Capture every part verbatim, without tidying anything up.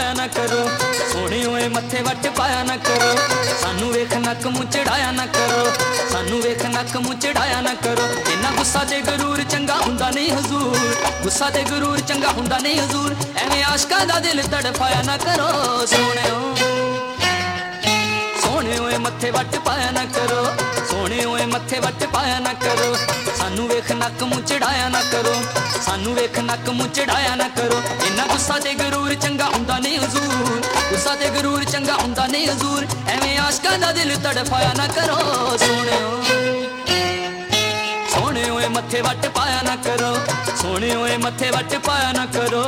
पाया ना करो, सोने ओए मत्थे वट पाया ना करो, सानू वेख नक मुँह चढ़ाया ना करो, सानू वेख नक मुँह चढ़ाया ना करो। इन्ना गुस्सा ते गरूर चंगा हुंदा नहीं हजूर, गुस्सा ते गरूर चंगा हुंदा नहीं हजूर, एवें आशका दा दिल तड़फाया ना करो। सोने सोने ओए मत्थे वट पाया ना करो, सोने ओए मत्थे वट पाया ना करो, सानू वेख नक मुँह चढ़ाया ना करो, सानू वेख नक मुँह चढ़ाया ना करो। इन्ना गुस्सा ते गरूर चंगा हुंदा नहीं हजूर, गुस्सा ते गरूर चंगा हुंदा नहीं हजूर, एवें आशका दा दिल तड़फाया ना करो। सोने सोने ओए मत्थे वट पाया ना करो, सोने ओए मत्थे वट पाया ना करो।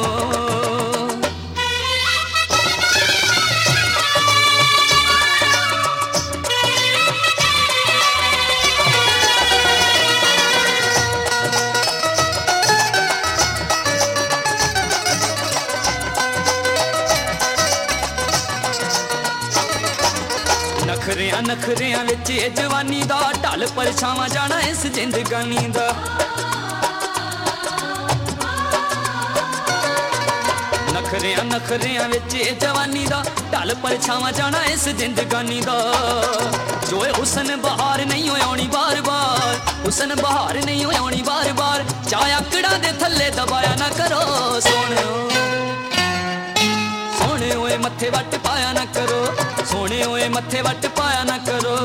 नखरियां नखरियां विच ए जवानी दा ढल परछावां जाना इस जिंदगानी दा। नखरियां नखरियां विच ए जवानी दा ढल परछावां जाना इस जिंदगानी दा। जो हुसन बहार नहीं हो आनी बार बार, हुसन बहार नहीं हो आनी बार बार, चाहे आकड़ा दे थल्ले दबाया ना करो। सोने सोने ओए मत्थे वट पाया ना करो, सोने ओए मत्थे वट पाया ना करो।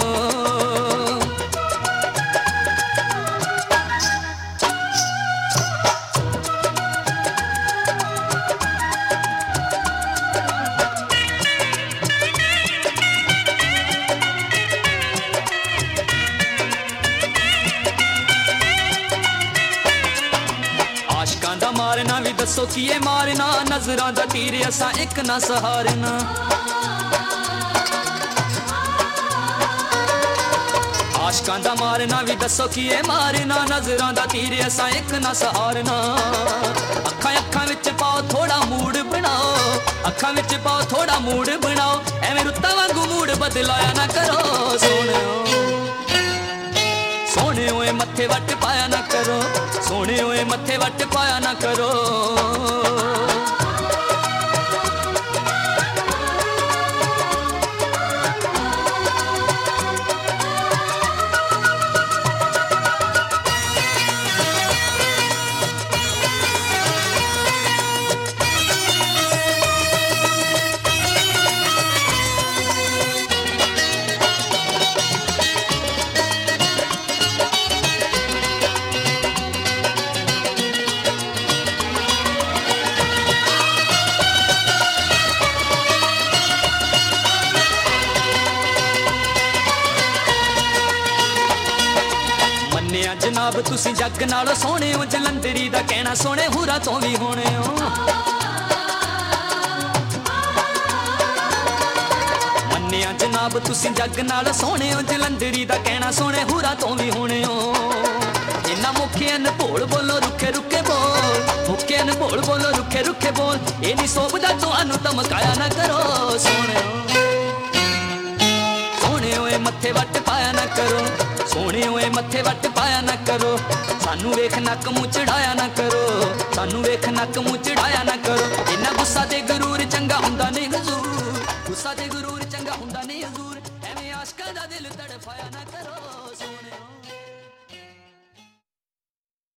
आशकां दा मारना भी दसो किए मारना, नजरां दा तीर असां एक ना सहारना। आशकां दा मारना भी दसो किए मारना, नजरां दा तीर असां एक ना सहारना। अखां अखां विच पाओ थोड़ा मूड बनाओ, अखां विच पाओ थोड़ा मूड बनाओ, एवें रुत्तां वांगू मूड बदलाया ना करो। सोने सोने ओए मत्थे वट पाया ना करो, सोने ओए मत्थे वट पाया ना करो। जनाब तुसी जग नालों सोने हो, जलंधरी दा कहना सोने हुरा तो भी होने हो। मन्निया जनाब तुसी जग नालों सोने हो, जलंधरी दा कहना सोने हुरा तो भी होने हो। इन्ना मुखे न भोल बोलो रुखे रुखे बोल, मुखे न भोल बोलो रुखे रुखे बोल, ये नहीं सोभदा तुहानू धमकाया ना करो। सोने सोने ओए मत्थे वट पाया ना करो, सोने ओए मत्थे वट पाया ना करो, सानू वेख नक मुँह चढ़ाया ना करो, सानू वेख नक मुँह चढ़ाया ना करो। इन्ना गुस्सा ते गरूर चंगा हुंदा नहीं हजूर, गुस्सा ते गरूर चंगा हुंदा नहीं हजूर, एवें आशकां दा दिल तड़फाया ना करो।